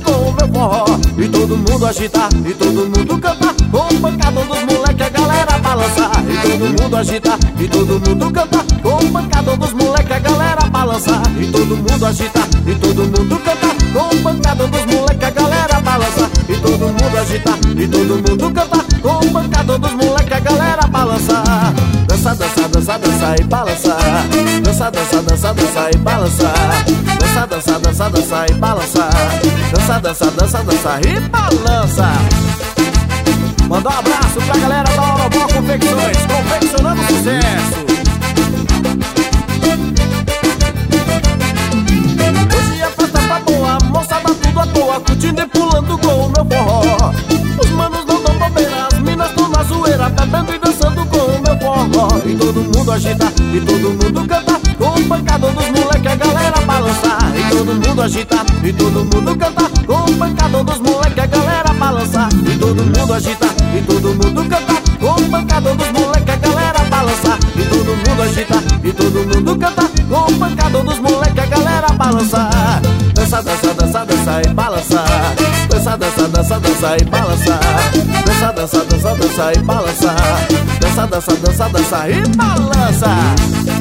com o meu forró. E todo mundo agita, e todo mundo canta, com o pancadão dos moleque a galera balança. E todo mundo agita, e todo mundo canta, com o pancadão dos moleque a galera balança. E todo mundo agita, e todo mundo canta, com o pancadão dos moleque a galera balança. E todo mundo agita, e todo mundo canta, com o pancadão dos moleque a galera balança. Dança, dança, dança, dança e balança. Dança, dança, dança, dança e balança. Dança, dança, dança, dança e balança. Dança, dança, dança, dança e balança. Manda um abraço pra galera da Orobó Confecções, confeccionando sucesso. Hoje a festa tá boa, moçada tudo à toa, curtindo e pulando com o meu forró. Os manos não dão bobeira, as minas tão na zoeira, bebendo e dançando com o meu forró. E todo mundo agita, e todo mundo canta, com o pancadão dos moleque a galera balança. E todo mundo agita, e todo mundo canta, com o pancadão dos moleque a galera balança. E todo mundo agita, e todo mundo canta, com o pancadão dos moleque a galera balança. E todo mundo agita, e todo mundo canta, com o pancadão dos moleque a galera balança. Dança, dança, dança, dança e balança. Dança, dança, dança, dança e balança. Dança, dança, dança, dança e balança. Dança, dança, dança, dança e balança.